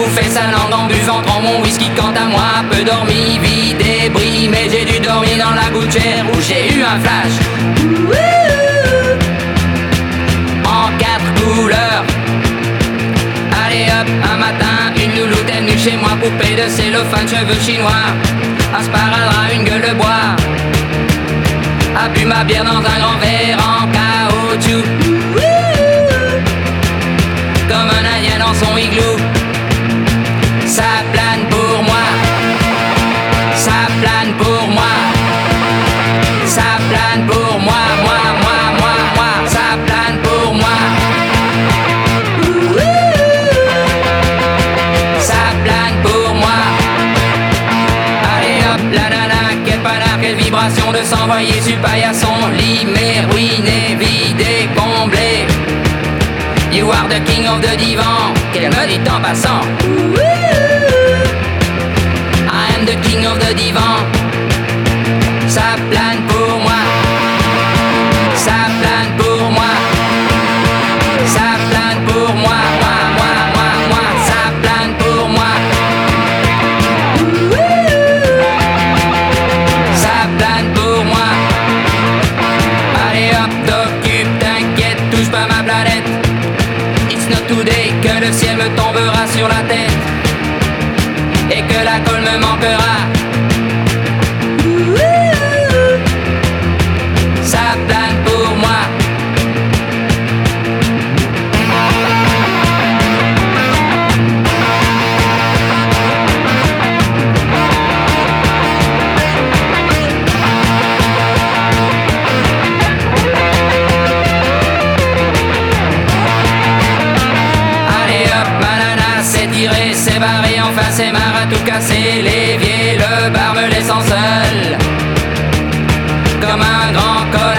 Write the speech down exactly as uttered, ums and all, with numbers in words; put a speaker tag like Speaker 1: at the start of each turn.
Speaker 1: bouffé sa langue en buvant trop mon whisky. Quant à moi, peu dormi, vie débris, mais j'ai dû dormir dans la gouttière où j'ai eu un flash en quatre couleurs. Allez hop, un matin, une louloute est venue chez moi, poupée de cellophane, cheveux chinois, un sparadrap, une gueule de bois, a bu ma bière dans un grand verre en caoutchouc, comme un indien dans son igloo. Ça plane pour moi, ça plane pour moi, ça plane pour moi, moi, moi, moi, moi, ça plane pour moi. Ça plane pour moi. Allez hop, la nana, quelle panard, quelle vibration de s'envoyer sur paillasson, limé, ruiné, vidé, comblé. You are the king of the divan, qu'elle me dit en passant. I am the king of the divan. Ça plane pour moi, ça plane pour moi, ça plane pour moi, moi, moi, moi, moi, ça plane pour moi. Ça plane pour moi. Allez hop, t'occupe, t'inquiète, touche pas ma planète. It's not today que le ciel me tombera sur la tête et que la colle me manquera. Ça plane pour moi. Allez hop, ma nana s'est tirée, s'est barrée, enfin c'est marre à tout casser. L'évier, le bar me laissant seul comme un grand connard.